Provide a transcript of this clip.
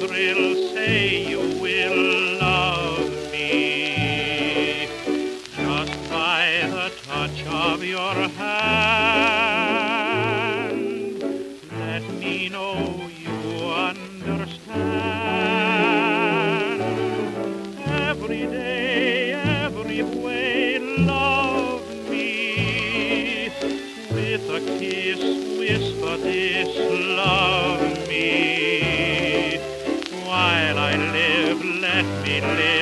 thrill, say you will love me. Just by the touch of your hand, let me know you understand. Every day, every way, love me. With a kiss, whisper this, love me. While I live, let me live.